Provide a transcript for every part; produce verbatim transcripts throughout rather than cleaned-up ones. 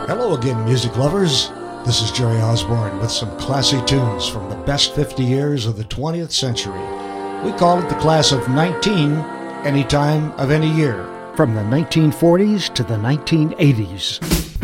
Hello again, music lovers. This is Jerry Osborne with some classy tunes from the best fifty years of the twentieth century. We call it the class of nineteen, any time of any year. From the nineteen forties to the nineteen eighties.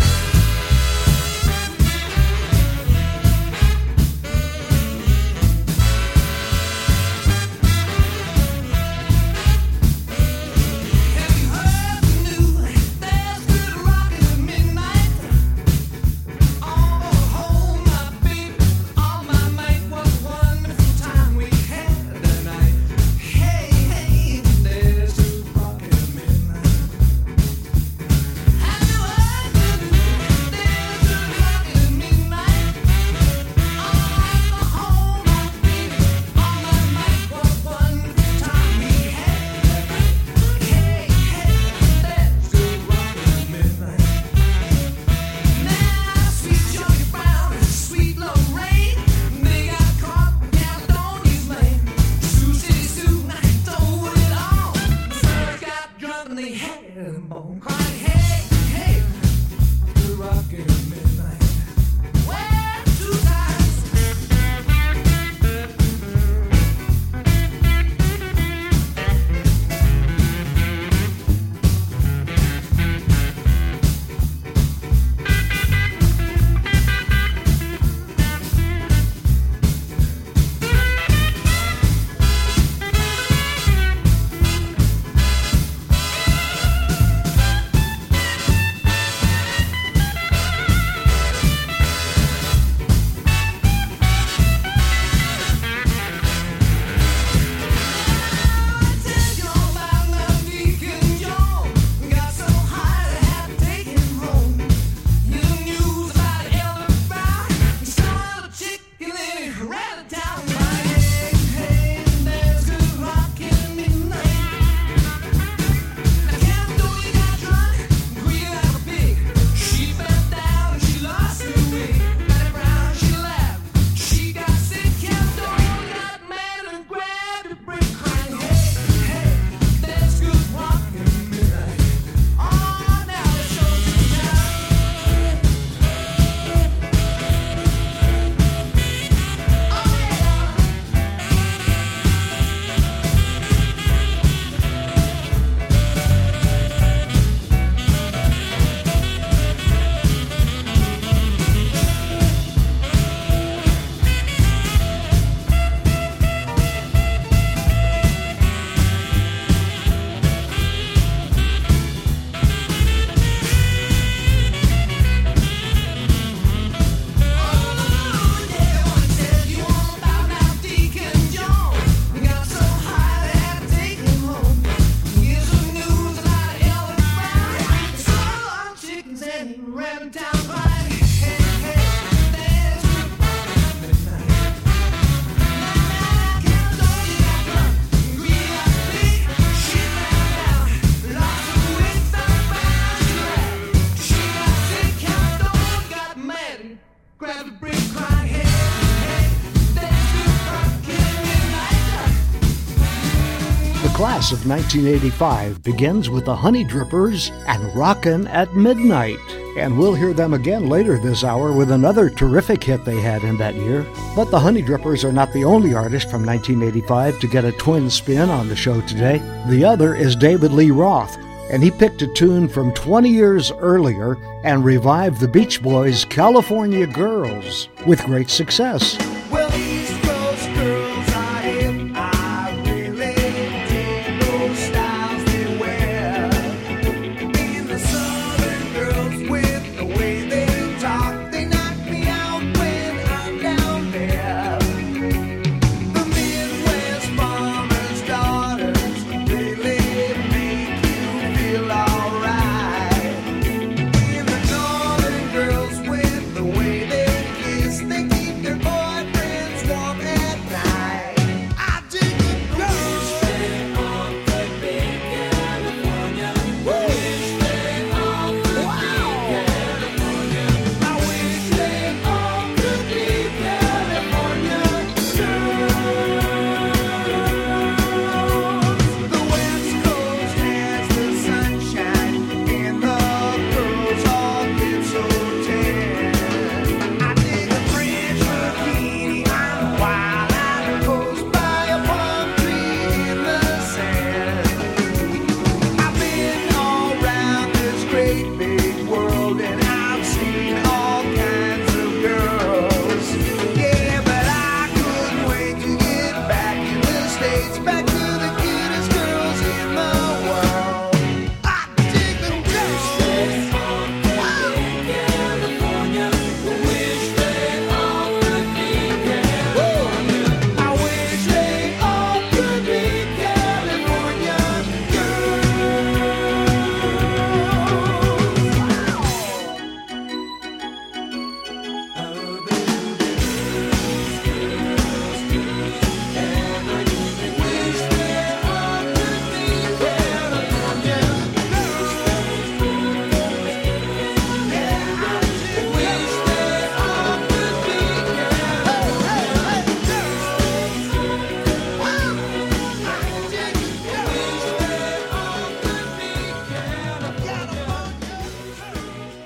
The class of nineteen eighty-five begins with the Honey Drippers and Rockin' at Midnight. And we'll hear them again later this hour with another terrific hit they had in that year. But the Honey Drippers are not the only artist from nineteen eighty-five to get a twin spin on the show today. The other is David Lee Roth, and he picked a tune from twenty years earlier and revived the Beach Boys' California Girls with great success. Well, East Coast girls are hip. I really dig those styles they wear. And the Southern girls with the way they talk, they knock me out when I'm down there. The Midwest farmers' daughters really make you feel alright. And the Northern girls with the way they kiss, they keep their boyfriends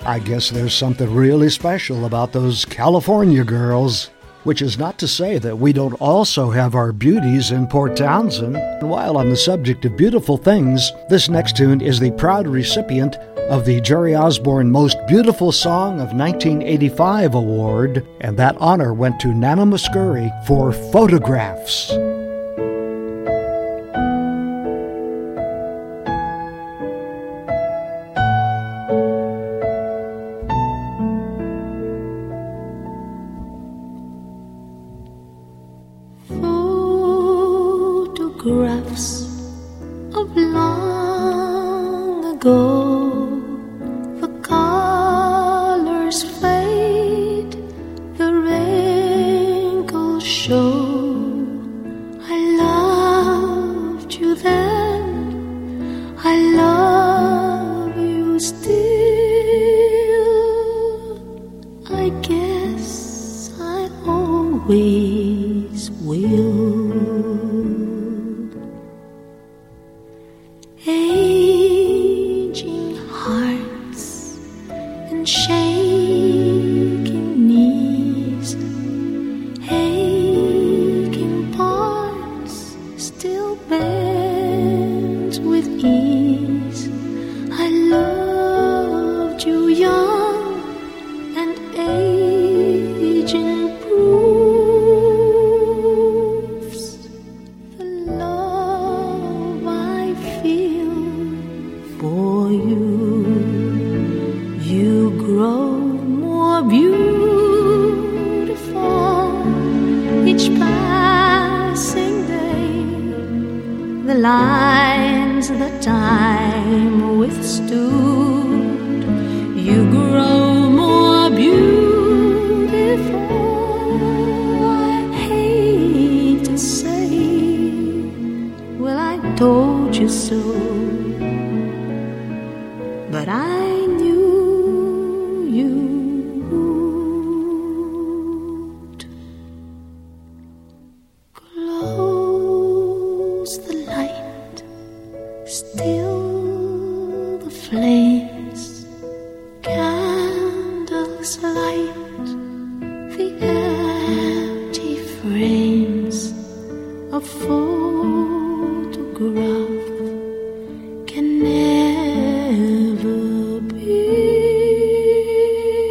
I guess there's something really special about those California girls. Which is not to say that we don't also have our beauties in Port Townsend. And while on the subject of beautiful things, this next tune is the proud recipient of the Jerry Osborne Most Beautiful Song of nineteen eighty-five award, and that honor went to Nana Muscuri for Photographs. Photographs of long ago, the colors fade, the wrinkles show. I loved you then, I love you still. I guess I always will. Aging hearts and shaking knees, aching parts still bend with ease. I loved you young and aging proofs the love I feel for you. You grow more beautiful each passing day. The lines that time withstood, you grow more beautiful. I hate to say, well, I told you so, but I knew you'd. Close the light, still the flames, candles light the empty frames. A photograph can never be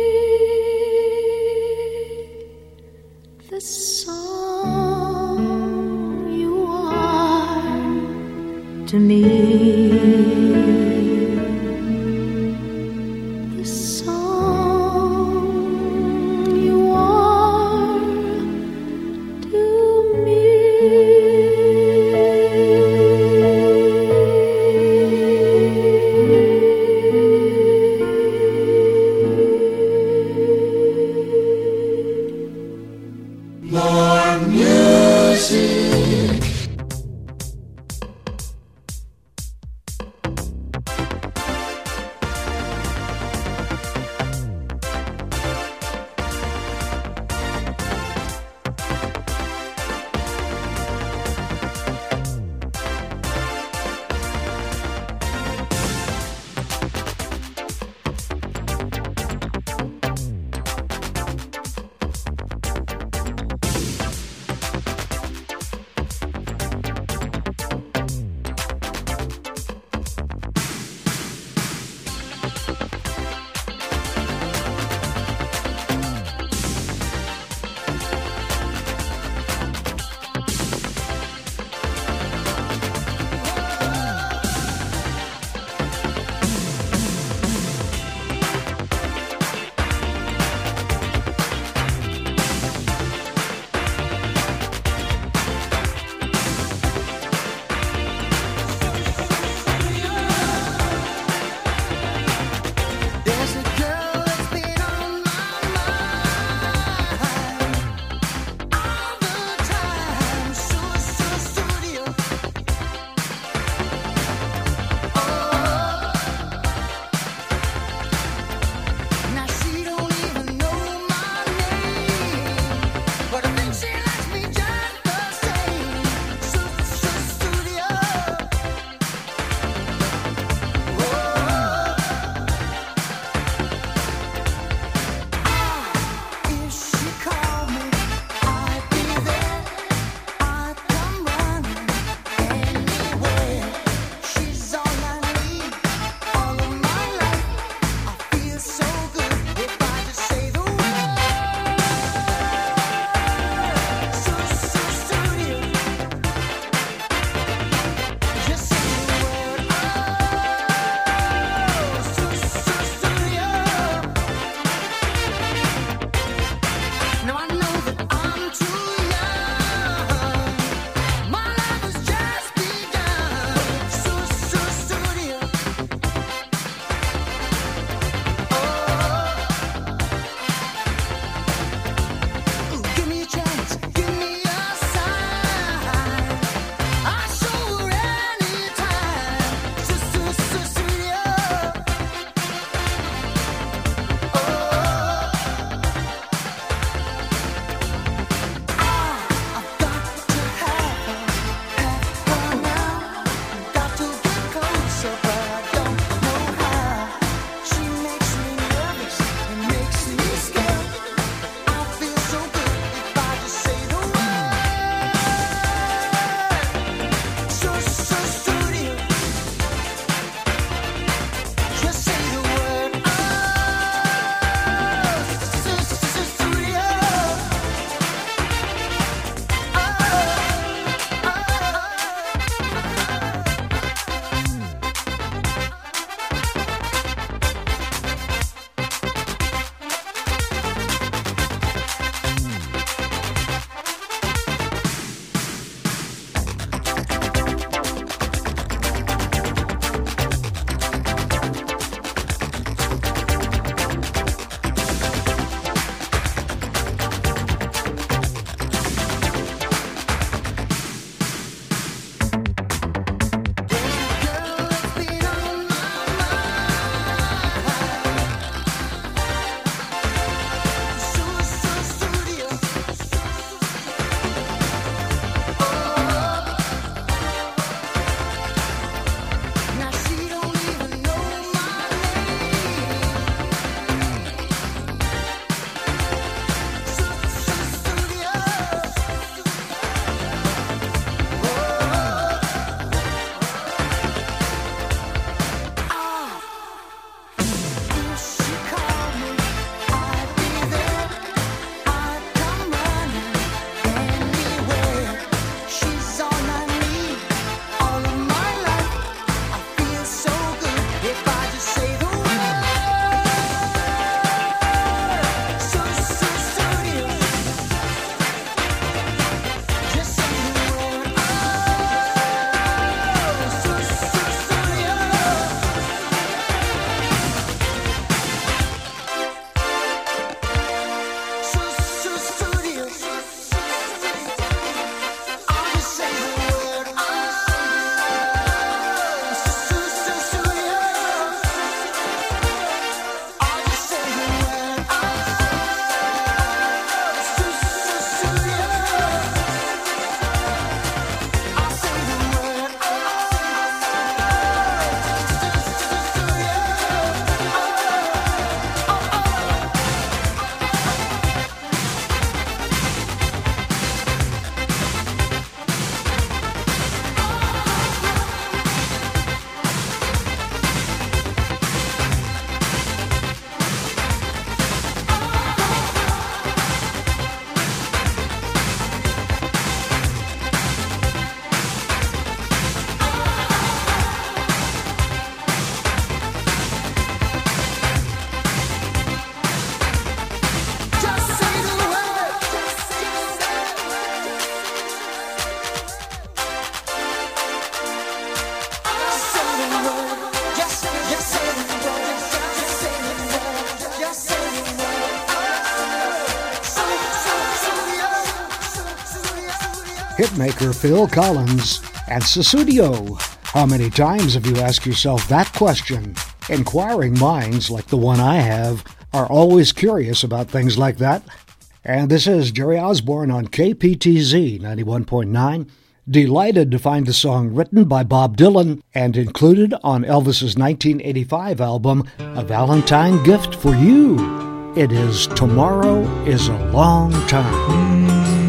hitmaker Phil Collins, and Sussudio. How many times have you asked yourself that question? Inquiring minds, like the one I have, are always curious about things like that. And this is Jerry Osborne on K P T Z ninety-one point nine. Delighted to find the song written by Bob Dylan and included on Elvis's nineteen eighty-five album, A Valentine Gift for You. It is Tomorrow is a Long Time.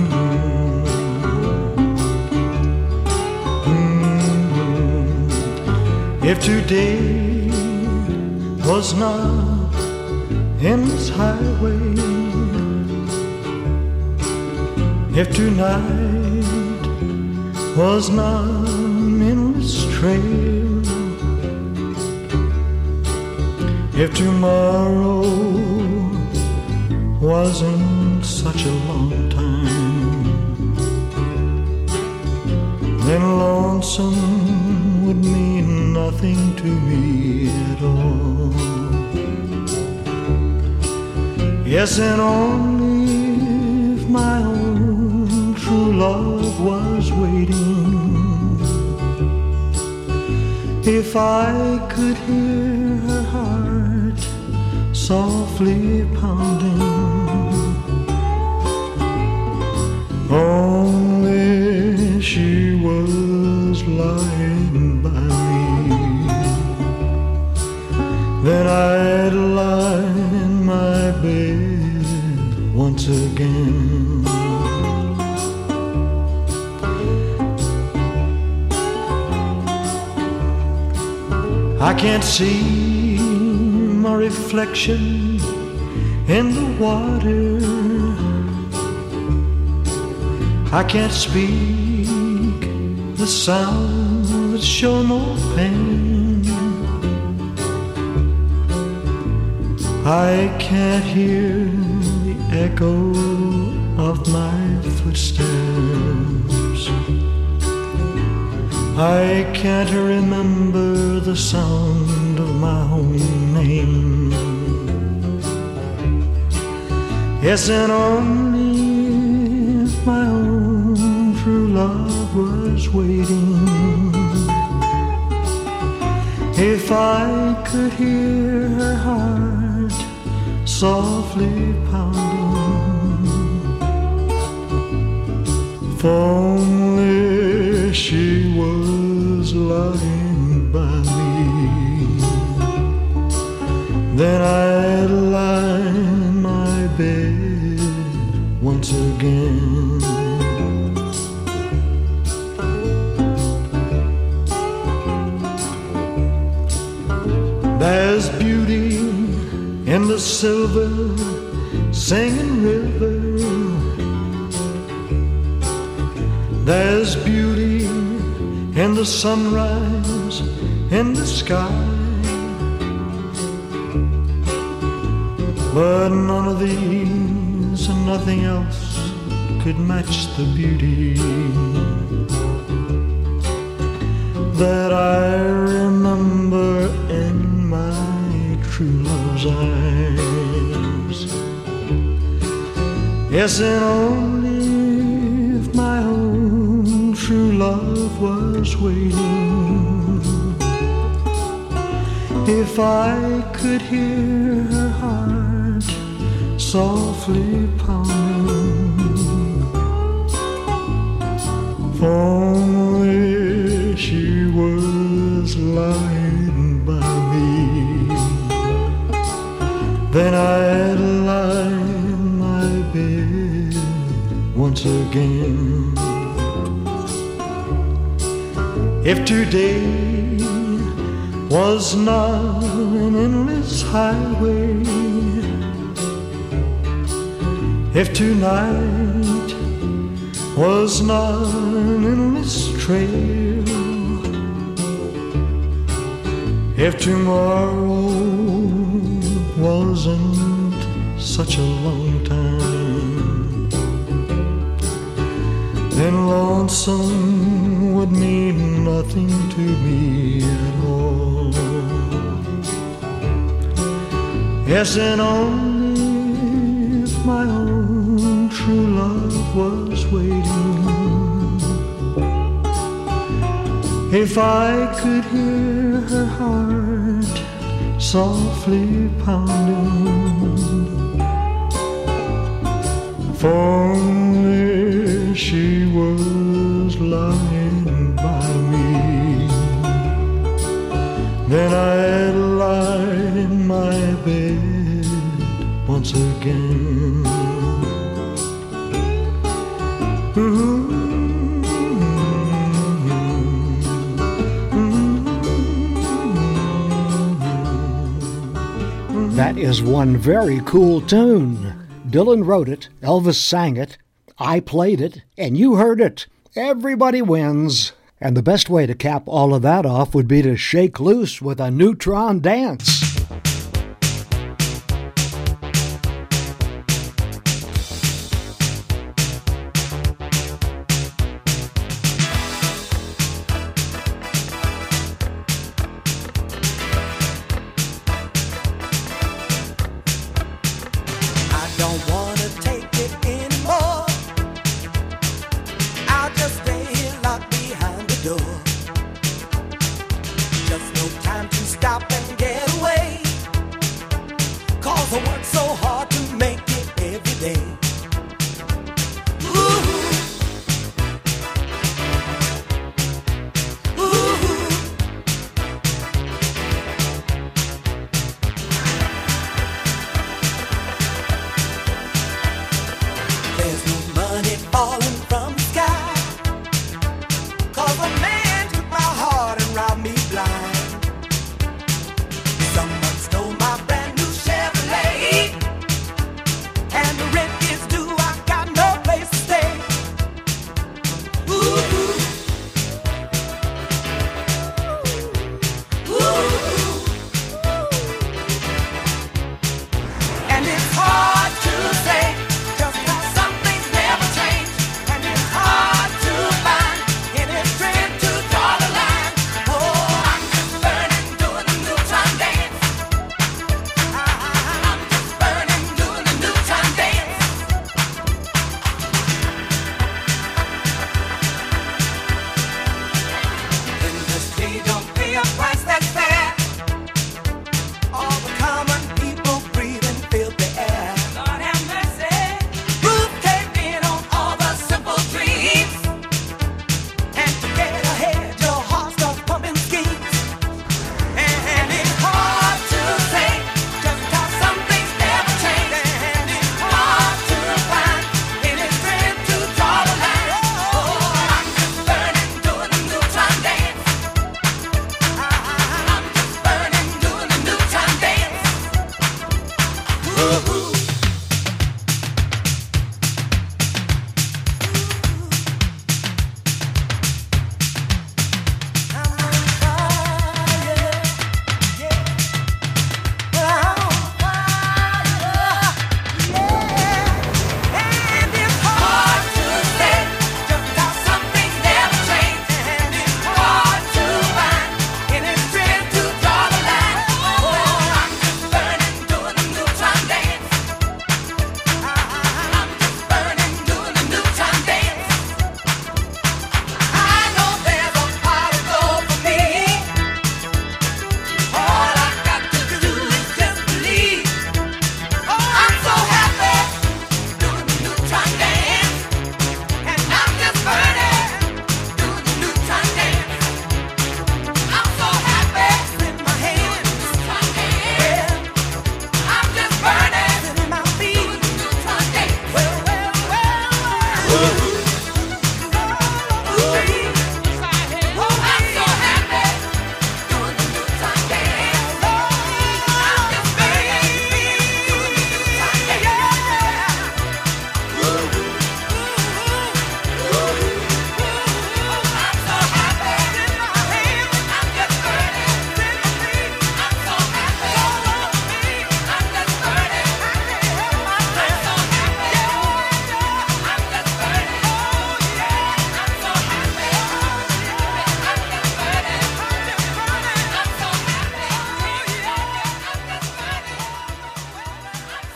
If today was not in this highway, if tonight was not in this trail, if tomorrow wasn't such a long time, then lonesome would mean nothing to me at all. Yes, and only if my own true love was waiting, if I could hear her heart softly pounding, only she was lying by me, then I'd lie in my bed once again. I can't see my reflection in the water, I can't speak the sounds that show no pain, I can't hear the echo of my footsteps, I can't remember the sound of my own name. Yes, and only if my own true love was waiting, if I could hear her heart softly pounding, if only she was lying by me, then I'd lie in my bed once again. There's beauty in the silver singing river, there's beauty in the sunrise in the sky, but none of these and nothing else could match the beauty that I remember in my true love's eyes. Yes, and only if my own true love was waiting, if I could hear her heart softly pounding, if only she was lying by me, then I'd lie in my bed once again. If today was not an endless highway, if tonight was not an endless trail, if tomorrow wasn't such a long time, then lonesome would mean nothing to me at all. Yes, and only if my own true love was waiting, If I could hear her heart softly pounding, if only she was lying by me, then I'd lie in my bed once again. Ooh. That is one very cool tune. Dylan wrote it, Elvis sang it, I played it, and you heard it. Everybody wins. And the best way to cap all of that off would be to shake loose with a neutron dance. Dance.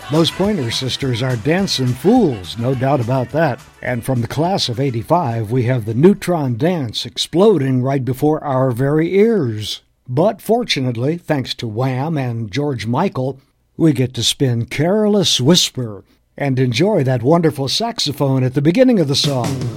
Those Pointer Sisters are dancing fools, no doubt about that. And from the class of eighty-five, we have the Neutron Dance exploding right before our very ears. But fortunately, thanks to Wham and George Michael, we get to spin Careless Whisper and enjoy that wonderful saxophone at the beginning of the song.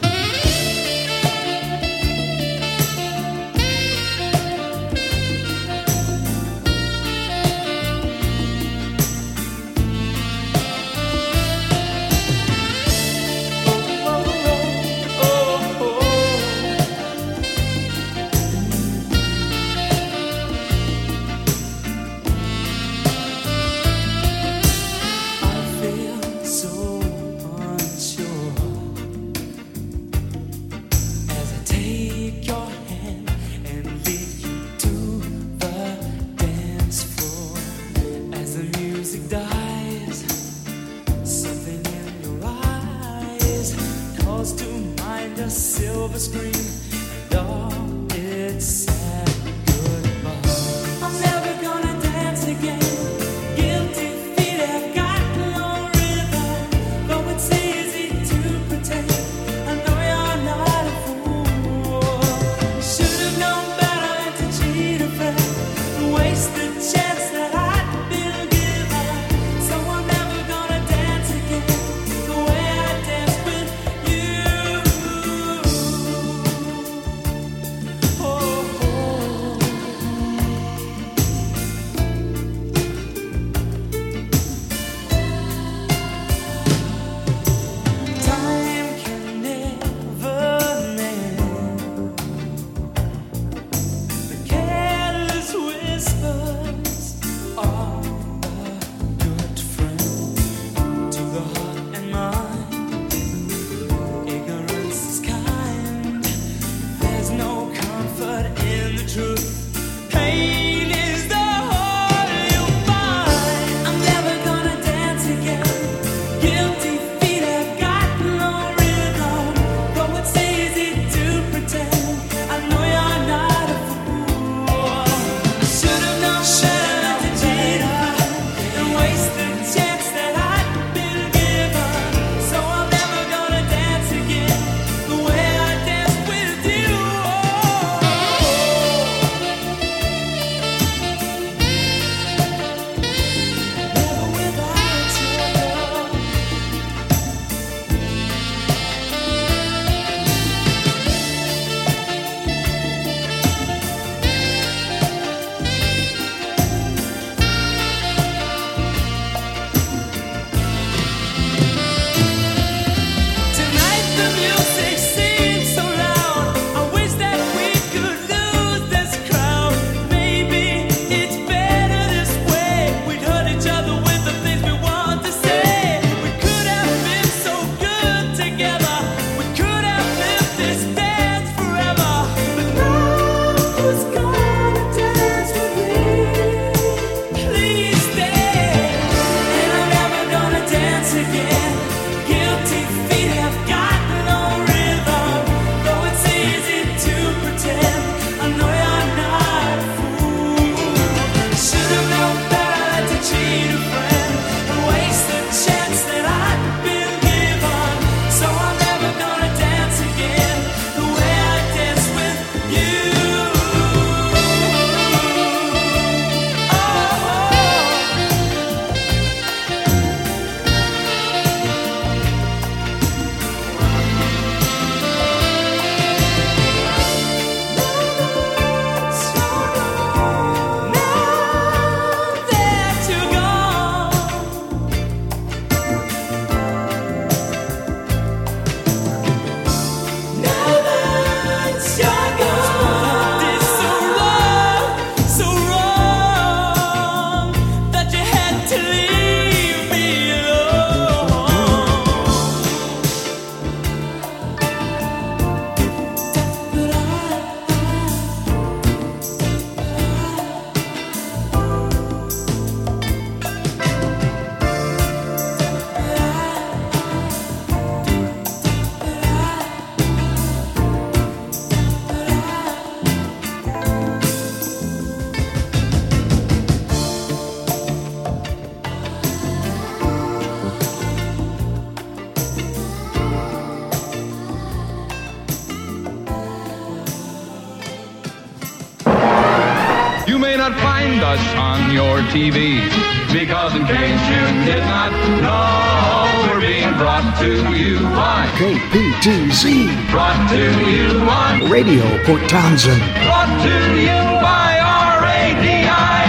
us on your T V. Because in case you did not know, we're being brought to you by K P T Z. Brought to you by Radio Port Townsend. Brought to you by R A D I.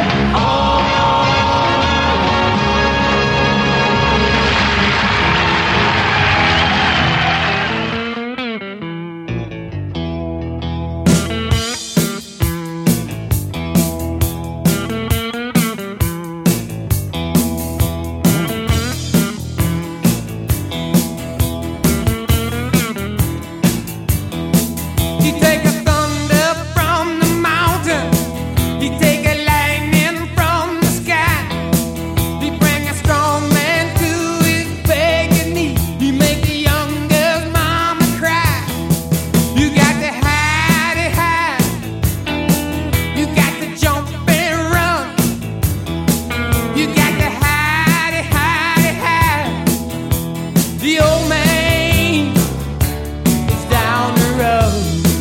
You take a thunder from the mountain. You take a lightning from the sky. You bring a strong man to his begging knee. You make the young girl's mama cry. You got to hide it high. You got to jump and run. You got to hide it, hide it, hide. The old man is down the road.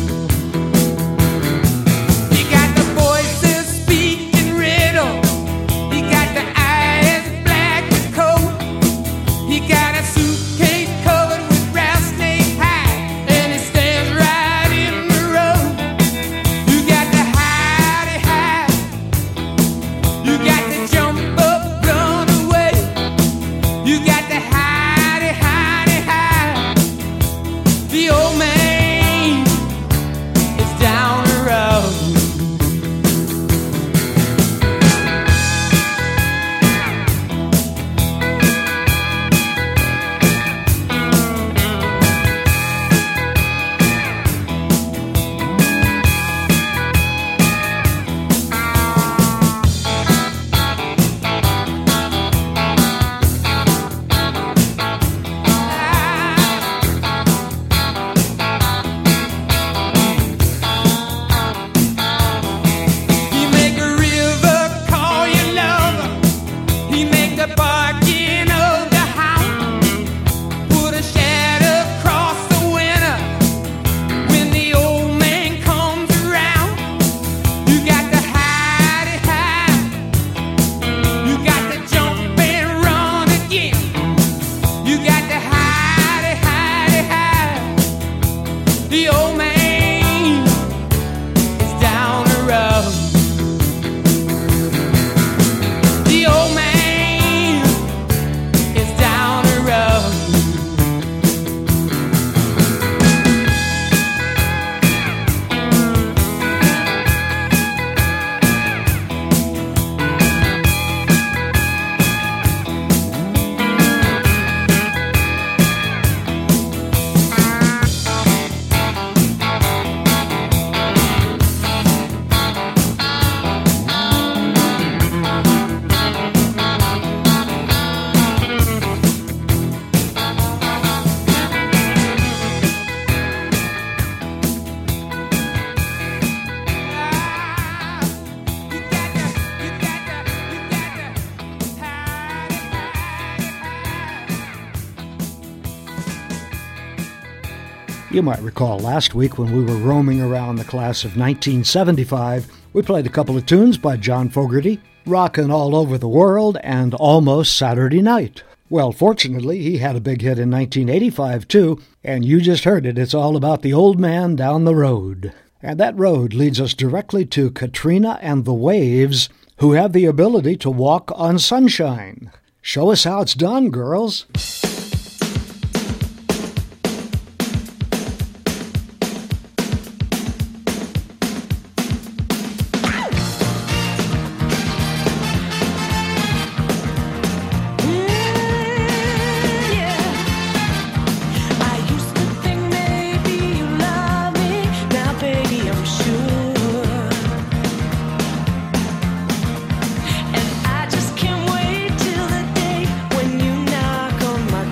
You got the voices speaking riddle. You got the eyes black as coal. You got a suitcase covered with rattlesnake hide, and it stands right in the road. You got to hide it hide. You got to jump up, run away. You got to hide it, hide it, hide. The old man is down the road. He make a river call your lover. He make the barking of the hound. Put a shadow across the winter when the old man comes around. You got to hide it hide. You got to jump and run again. You got to hide it, hide it, hide. The old man is down the road. The old man is down the road. You might recall last week when we were roaming around the class of nineteen seventy-five, we played a couple of tunes by John Fogerty, Rockin' All Over the World and Almost Saturday Night. Well, fortunately, he had a big hit in nineteen eighty-five, too, and you just heard it. It's all about the old man down the road. And that road leads us directly to Katrina and the Waves, who have the ability to walk on sunshine. Show us how it's done, girls. I used to think maybe you love me. Now, baby, I'm sure. And I just can't wait till the day when you knock on my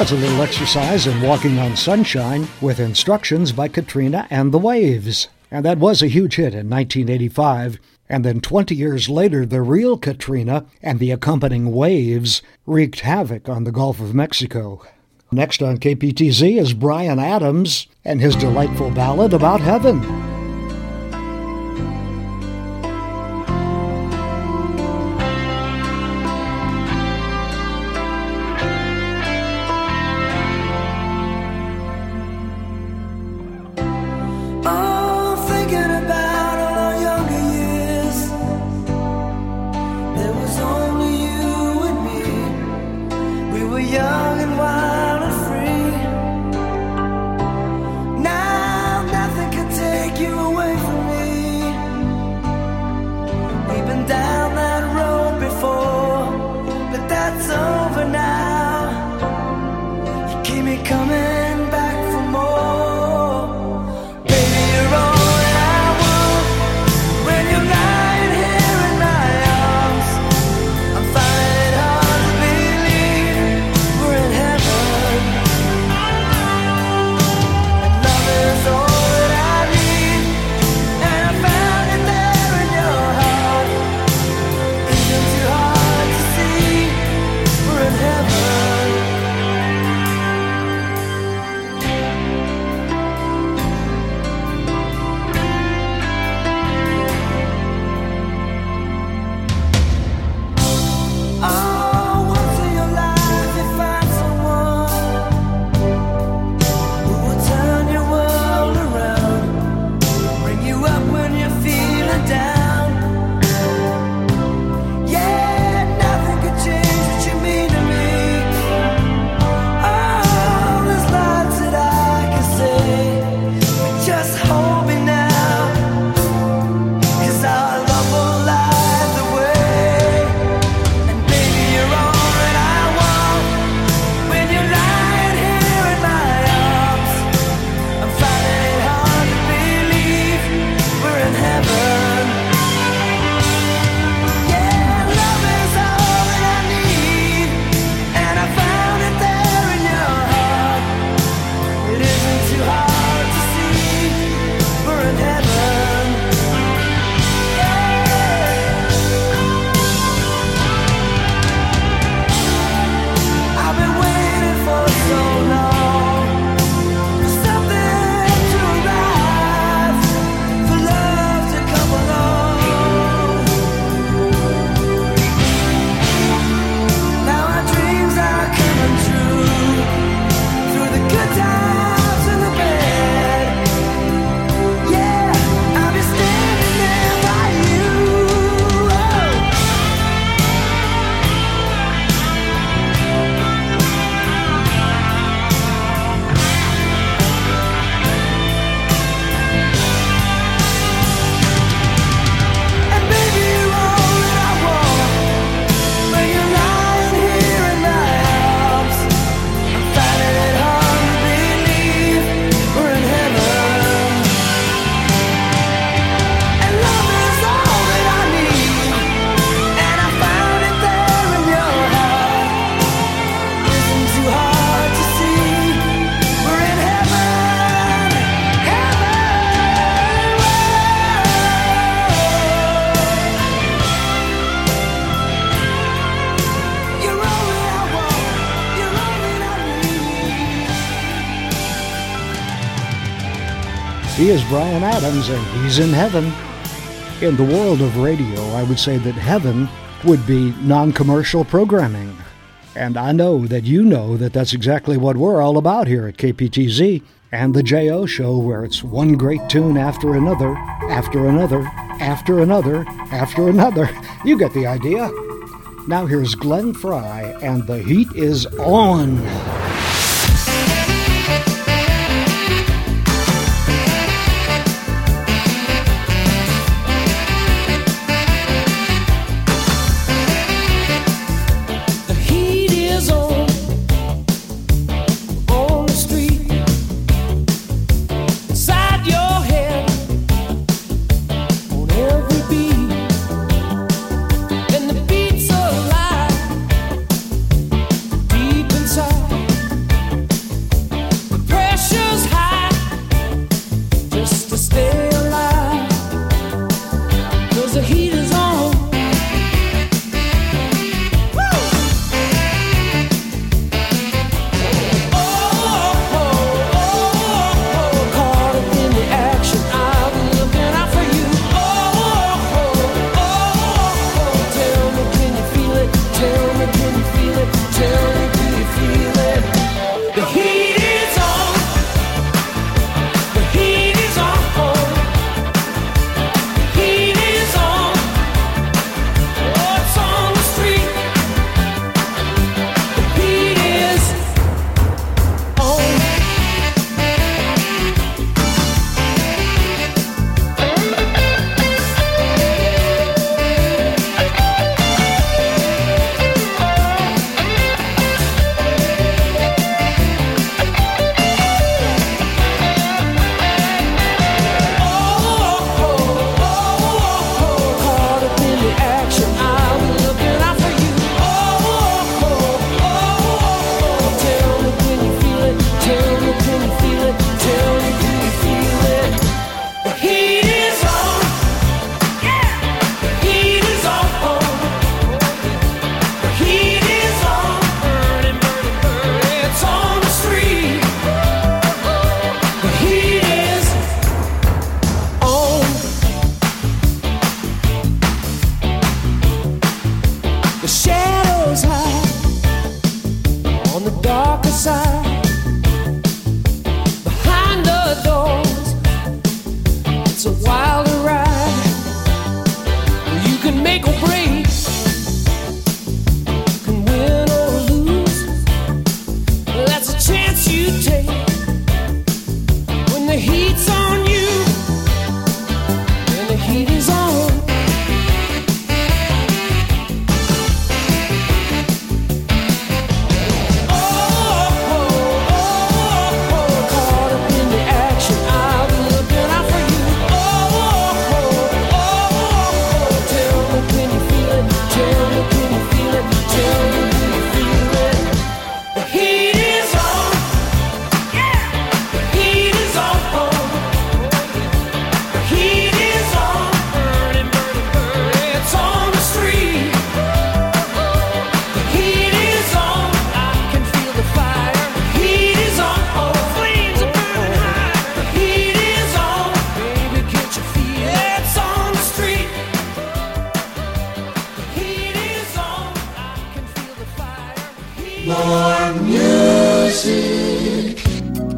That's a little exercise in walking on sunshine with instructions by Katrina and the Waves. And that was a huge hit in nineteen eighty-five. And then twenty years later, the real Katrina and the accompanying waves wreaked havoc on the Gulf of Mexico. Next on K P T Z is Bryan Adams and his delightful ballad about heaven. Oh, thinking about all our younger years, there was only you and me. We were young and wild and free. Now nothing can take you away from me. We've been down that road before, but that's over now. You keep me coming back for more. Baby, you're all that I want. When you're lying here in my arms, I'm finding it hard to believe we're in heaven. And love is all that I need, and I found it there in your heart. Isn't too hard to see we're in heaven. Oh, once in your life you find someone who will turn your world around, bring you up when you're feeling down. Yeah, nothing could change what you mean to me. Oh, there's lots that I can say, but just hold me now, 'cause our love will light the way. And baby, you're all that I want. When you're lying here in my arms, I'm finding it hard to believe we're in heaven. Yeah, love is all that I need, and I found it there in your heart. It isn't too hard to see we're in heaven. I've been waiting for so long for something to arrive, for love to come along. Now our dreams are coming true, through the good times and the bad. Yeah, I'll be standing there by you. Oh. And baby, you're all that I want. When you're lying here in my arms, I'm finding it hard to believe we're in heaven. And love is all that I need, and I found it there in your heart. Isn't too hard to see we're in heaven, heaven. You're all that I want. You're all that I need. He is Bryan Adams, and he's in heaven. In the world of radio, I would say that heaven would be non-commercial programming. And I know that you know that that's exactly what we're all about here at K P T Z and the J O Show, where it's one great tune after another, after another, after another, after another. You get the idea. Now here's Glenn Frey, and the heat is on. The heat is on, on the street, inside your head, on every beat, and the beats alive, deep inside. It's a wild ride. You can make or break, can win or lose. That's a chance you take when the heat's on you and the heat is on. More music.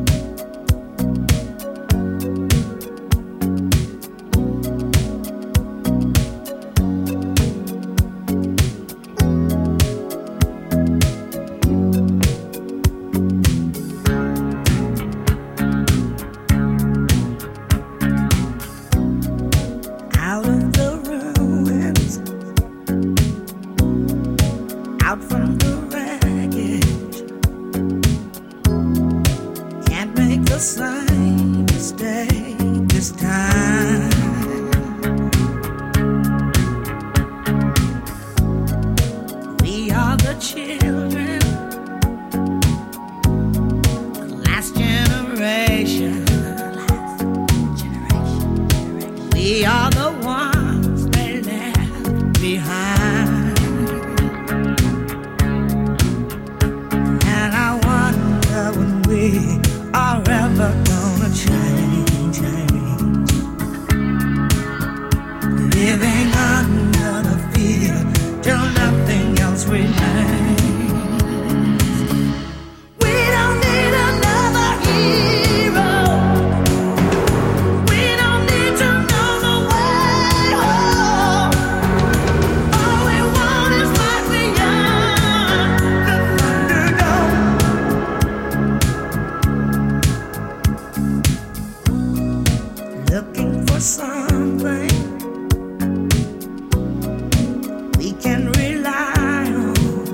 Out of the ruins, out from the wreckage, can't make the same mistake this time. We are the children, the last generation. We are the ones they left behind. And I wonder when we are ever gonna change, change. Living under the fear till nothing else remains. We don't need another hero. We don't need to know the way home. All we want is life beyond the Thunderdome. Looking for something we can rely on.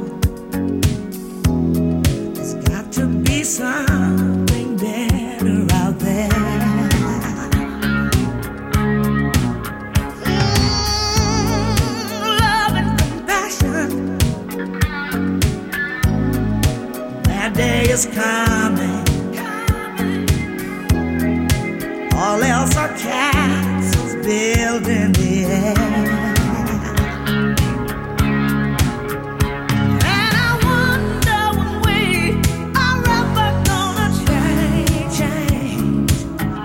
There's got to be something better out there. Love and compassion. That day is coming. All else are castles built in the air. And I wonder when we are ever gonna change, change.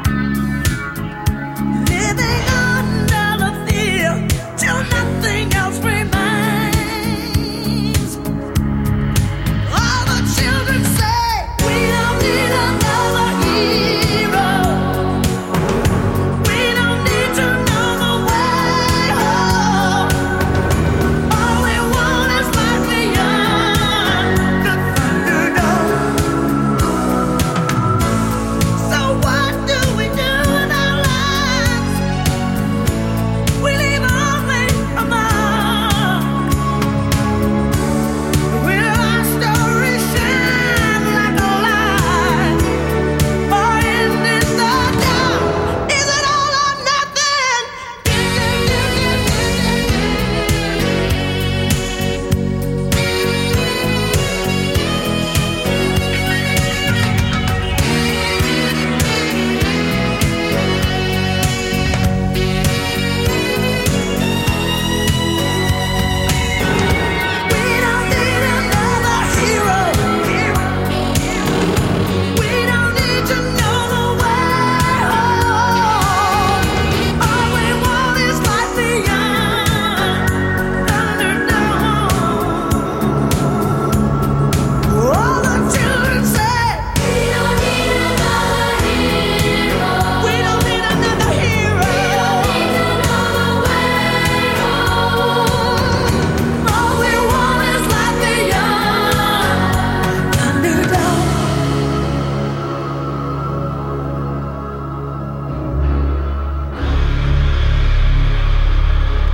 Living under the fear till nothing else remains. All the children say we don't need another hero. We don't need to know the way home.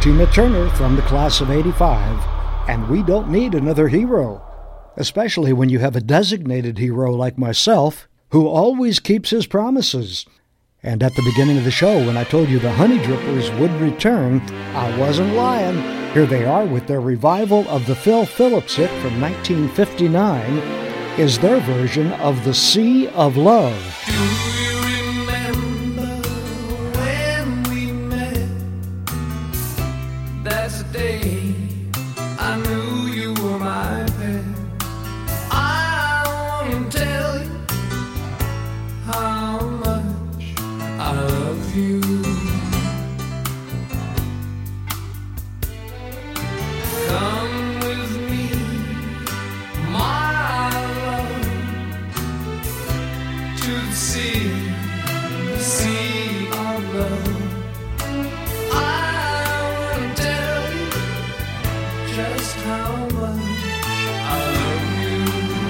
Tina Turner from the class of eighty-five, and we don't need another hero, especially when you have a designated hero like myself who always keeps his promises. And at the beginning of the show, when I told you the Honey Drippers would return, I wasn't lying. Here they are with their revival of the Phil Phillips hit from nineteen fifty-nine, is their version of The Sea of Love. Do you remember when we met? That's the day I knew you were my pet. I want to tell you how much I love you. Come with me, my love, to the sea, the sea of love. I want to tell you just how much I love you.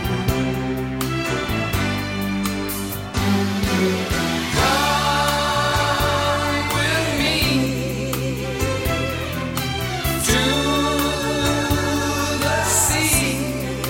Come with me to the sea.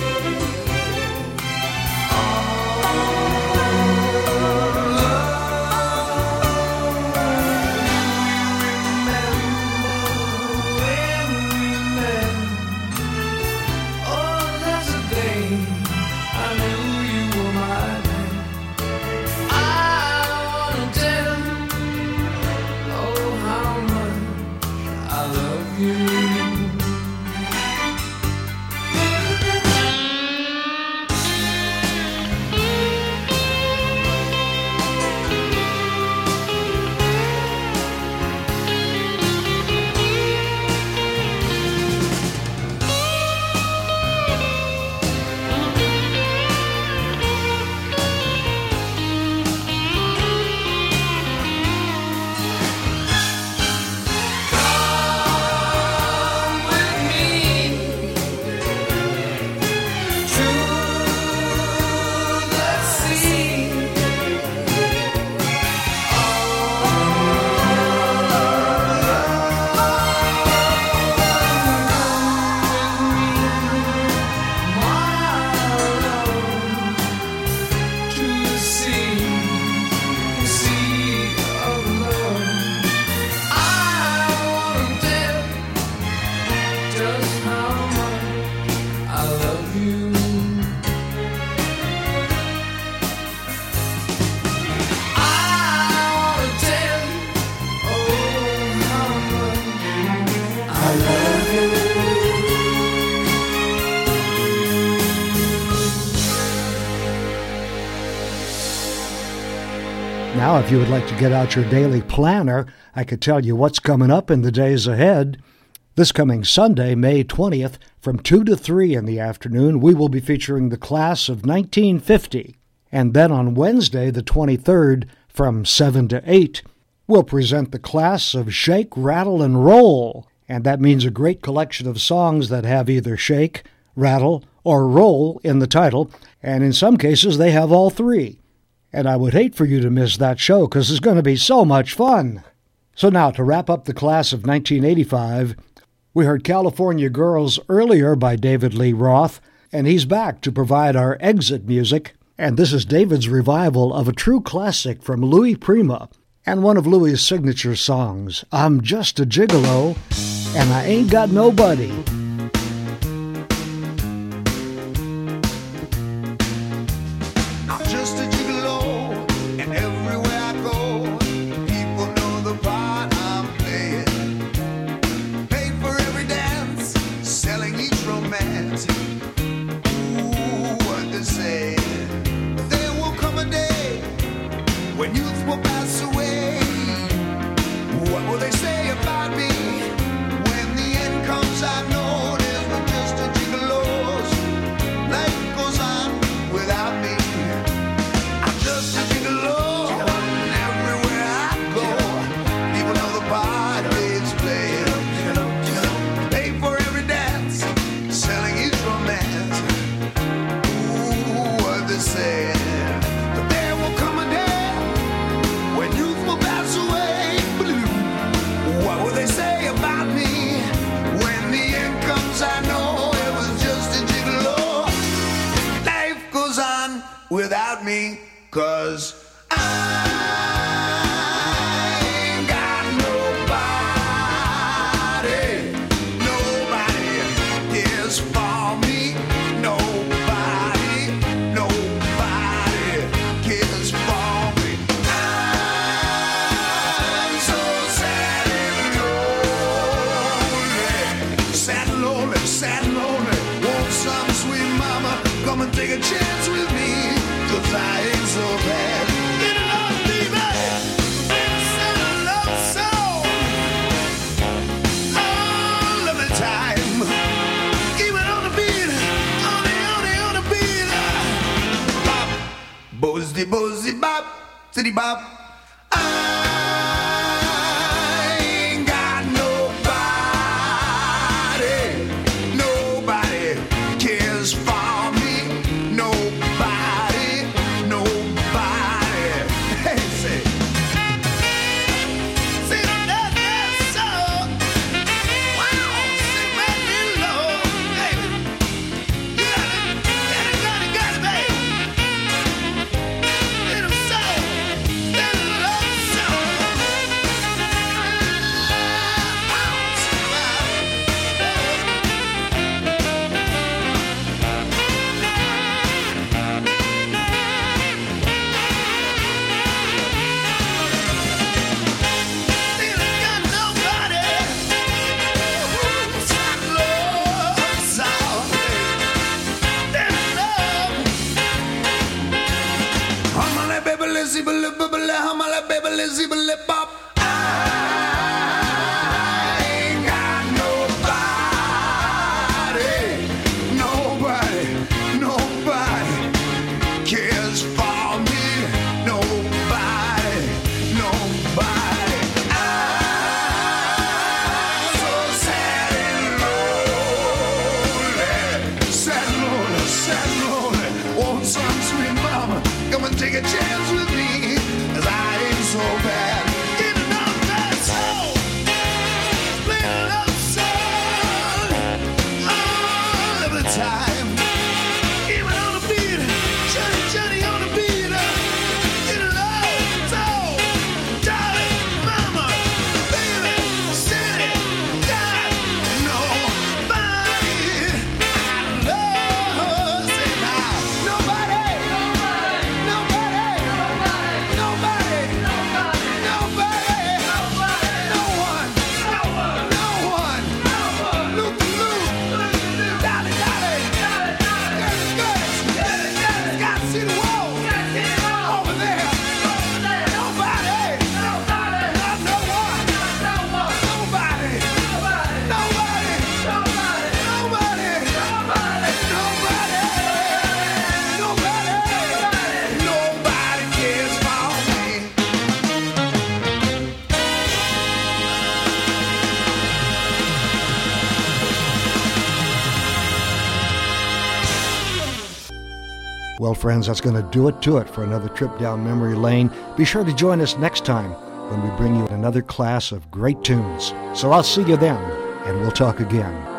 Now, if you would like to get out your daily planner, I could tell you what's coming up in the days ahead. This coming Sunday, May twentieth, from two to three in the afternoon, we will be featuring the class of nineteen fifty. And then on Wednesday, the twenty-third, from seven to eight, we'll present the class of Shake, Rattle, and Roll. And that means a great collection of songs that have either shake, rattle, or roll in the title, and in some cases they have all three. And I would hate for you to miss that show because it's going to be so much fun. So now, to wrap up the class of nineteen eighty-five, we heard California Girls earlier by David Lee Roth, and he's back to provide our exit music. And this is David's revival of a true classic from Louis Prima, and one of Louis' signature songs, I'm Just a Gigolo, and I Ain't Got Nobody. I'm just a gigolo, and everywhere I go, people know the part I'm playing. Pay for every dance, selling each romance. Ooh, what they say. There will come a day when youth will pass away. What will they say about me when the end comes? I know there's no just a gigolos. Life goes on without me. I'm just a gigolo, and everywhere I go, people know the part it's playing. Pay for every dance, selling each romance. Ooh, what they say. But there will come a day when youth will 'cause I ain't got nobody. Nobody cares for me. Nobody, nobody cares for me. I'm so sad and lonely. Sad and lonely, sad and lonely. Want some sweet mama come and take a chance with me, 'cause I ain't so bad. Get along, baby. Send a love song. All of the time. Keep it on the beat. On the, on the, on the beat. Bop. Bozzy, bozzy, bop. City bop. I ain't got nobody. Nobody cares for me. Nobody, nobody. Hey, say. See that, that song. Wow, sing that little low. Hey, you got it, got it, got it, got it, baby. Little soul, that little soul. I ain't got nobody, nobody, nobody cares for me. Nobody, nobody. I'm so sad and lonely, sad and lonely, sad and lonely. Want some sweet mama come and take a chance with me, 'cause I ain't so bad. Get it on that soul. Play a love song all of the time. Keep it on the beat. Johnny, Johnny on the beat. Get it low, soul, darling, mama, baby, city, got nobody. I love, say now, nobody, nobody, nobody, nobody, nobody, nobody, no one, no one, no one, Loop the loop, Dolly, Dolly, Gertis, Gertis, got to see the wall over there. Nobody, nobody, not no one, nobody, nobody, nobody, nobody, nobody, nobody, nobody cares for me. Well, friends, that's going to do it to it for another trip down memory lane. Be sure to join us next time when we bring you another class of great tunes. So I'll see you then, and we'll talk again.